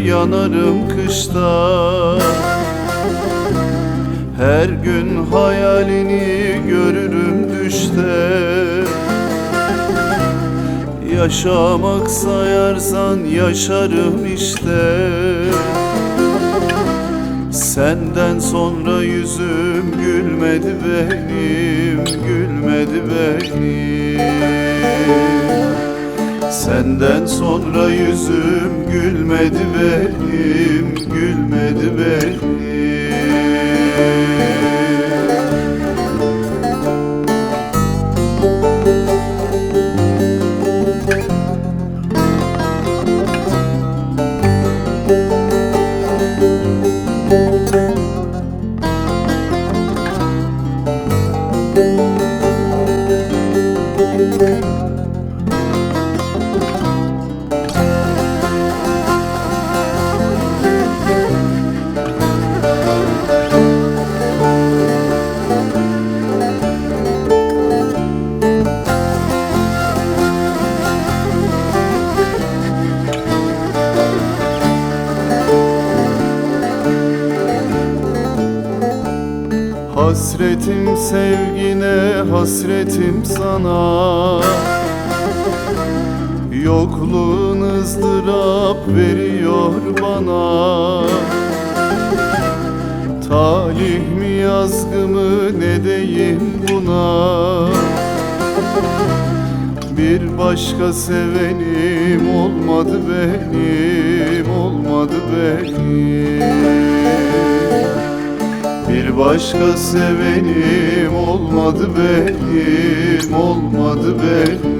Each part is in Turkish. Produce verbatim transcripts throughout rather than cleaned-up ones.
yanarım kışta. Her gün hayalini görürüm düşte. Yaşamak sayarsan yaşarım işte. Senden sonra yüzüm gülmedi benim, gülmedi benim. Senden sonra yüzüm gülmedi benim, gülmedi benim. Hasretim sevgine, hasretim sana. Yokluğun ızdırap veriyor bana. Talih mi yazgı mı ne diyeyim buna. Bir başka sevenim olmadı benim, olmadı benim. Bir başka sevenim olmadı benim, olmadı benim.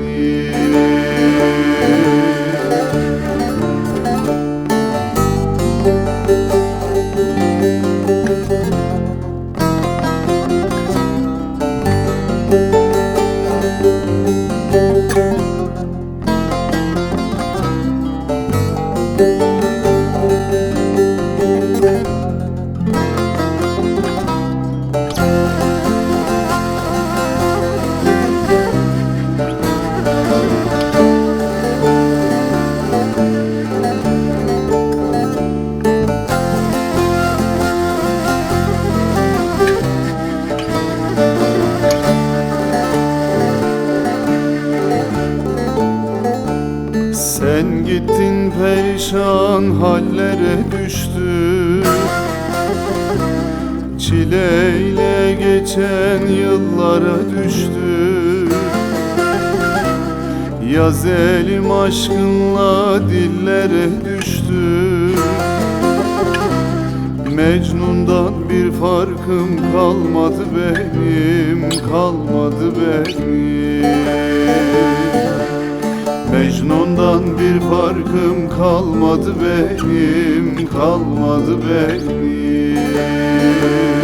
Sen gittin perişan hallere düştün. Çileyle geçen yıllara düştün. Yaz elim aşkınla dillere düştün. Mecnun'dan bir farkım kalmadı benim, kalmadı benim. Mecnun'dan bir farkım kalmadı benim, kalmadı benim.